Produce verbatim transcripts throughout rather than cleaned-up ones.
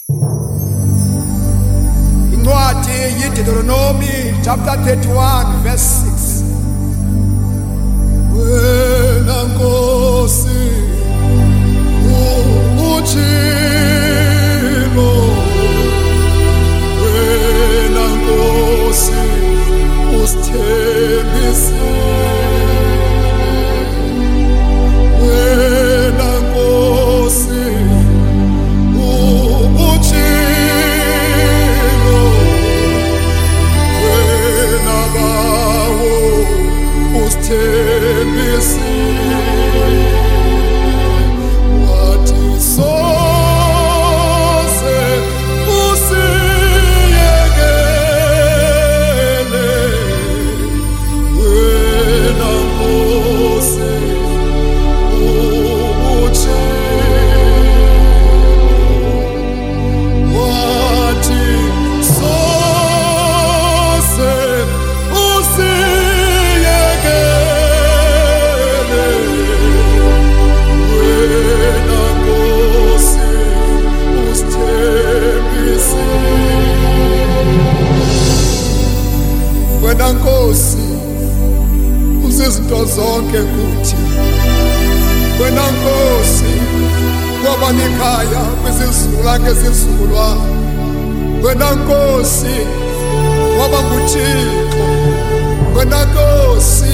Deuteronomy chapter thirty-one verse six. Wena Nkosi utshilo, wena Nkosi usithembisile, wena Nkosi utshilo, wena bawo usithembisile. Wena Nkosi uzizinto zonke kuthi, wena Nkosi waba nekhaya kwizizulwa ngezizulwana, wena Nkosi waba nguThixo, wena Nkosi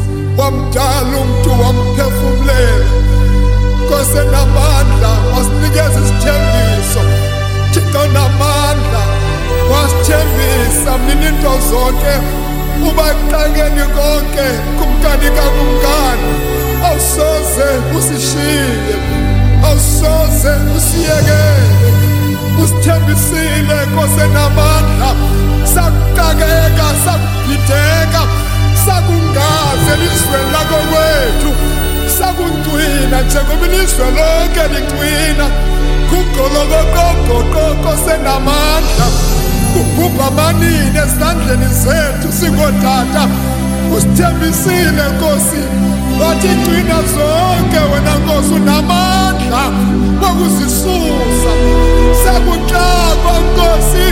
wamdala umuntu wamphefumulela. Nkosi namandla wasinikeza isithembiso, Thixo namandla wasithembisa mina into zonke, uba ekuqaleni konke kumkani kakumkani. Awusoze usishiye, awusoze usiyekele, usithembisile Nkosi namandla. Sakuqakeka, sakubhideka, sakungaze elizweni lako kwethu, sakuncwina njengoba ilizwe lonke lincwina. Kugqolokoqoqoqo Nkosi namandla, kubhubha amanini ezandleni zethu singootata. Usithembisile Nkosi, wathi gcina zonke wena Nkosi unamandla wokuzisusa. Sakuxakwa Nkosi,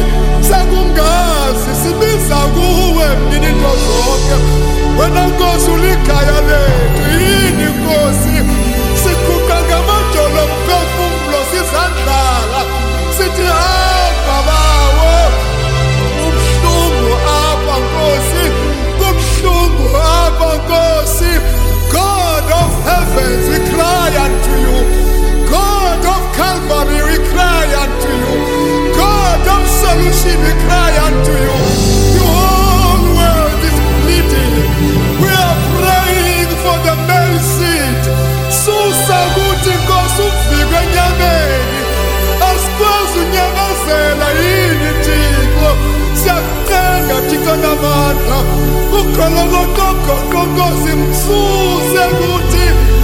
sakungazi sibiza kuwe mina into zonke. Wena Nkosi ulikhaya lethu yini Nkosi, siquqa ngamajolo omphefumulo sizandlala sithi hamba bawo. Kubuhlungu apha Nkosi, kubuhlungu apha Nkosi. God of heavens, we cry unto you. God of Calvary, we cry unto you. God of solution, we cry unto you. The whole world is bleeding. We are praying for the male seed. Susa kuthi Nkosi ufike enyameni, asikwazi unyamazela yini Thixo. Siyakucenga Thixo namandla, uqolokoqoqoqo Nkosi msuse kuthi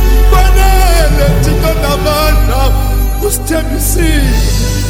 kwanele Thixo namandla. Usithembisile,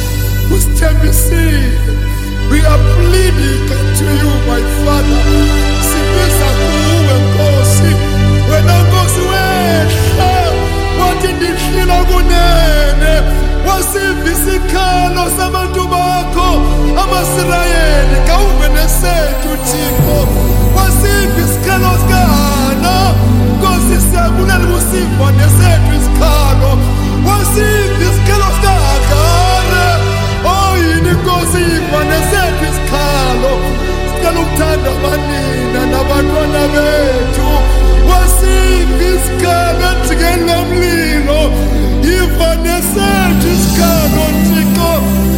usithembisile. We are pleading to you my Father, sibiza kuwe Nkosi. Wena Nkosi wehla, wathi ndihlila kunene, wasiva isikhalo sabantu bakho amaSirayeli. Kawuve nesethu Thixo, wasiva isikhalo sikaHana. Nkosi siyabulela ukusiva nesethu isikhalo, wasiva isikhalo sikaHagari. Oh yini Nkosi iva nesethu isikhalo, sicela ukuthanda amanina nabantwana bethu. Wasiva isikhalo ejikeni lomlilo, iva nesethu isikhalo Thixo.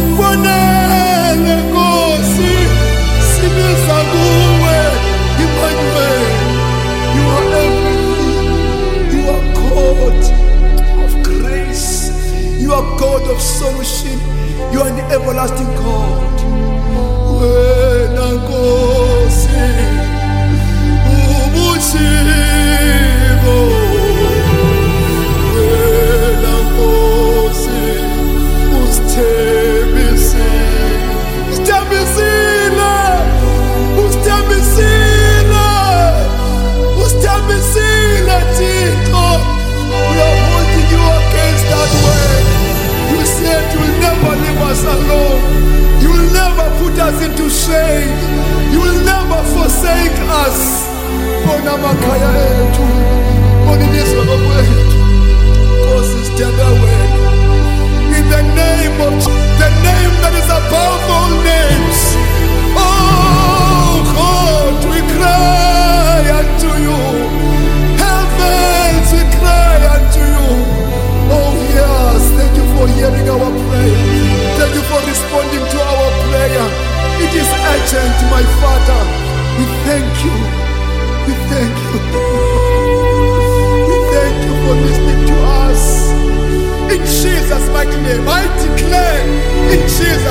Kwanele Nkosi, sibiza kuwe Emmanuel. You are everything. You are God of grace, you are God of solution, you are the everlasting God. Wena Nkosi ubushilo, wena Nkosi usithembisile, usithembisile, usithembisile, usithembisile Thixo. We are holding you against that word. You said you will never leave us alone. shame. You will never forsake us. Bona makaya etu, bona nizwa kwethu, Nkosi sithembe wena. In the name of the name that is above all names. Oh God, we cry unto you. Heavens, we cry unto you. Oh yes, thank you for hearing our prayer. Thank you for responding to our prayer. It is urgent, my Father. We thank you. We thank you. We thank you for listening to us. In Jesus' mighty name, I declare in Jesus'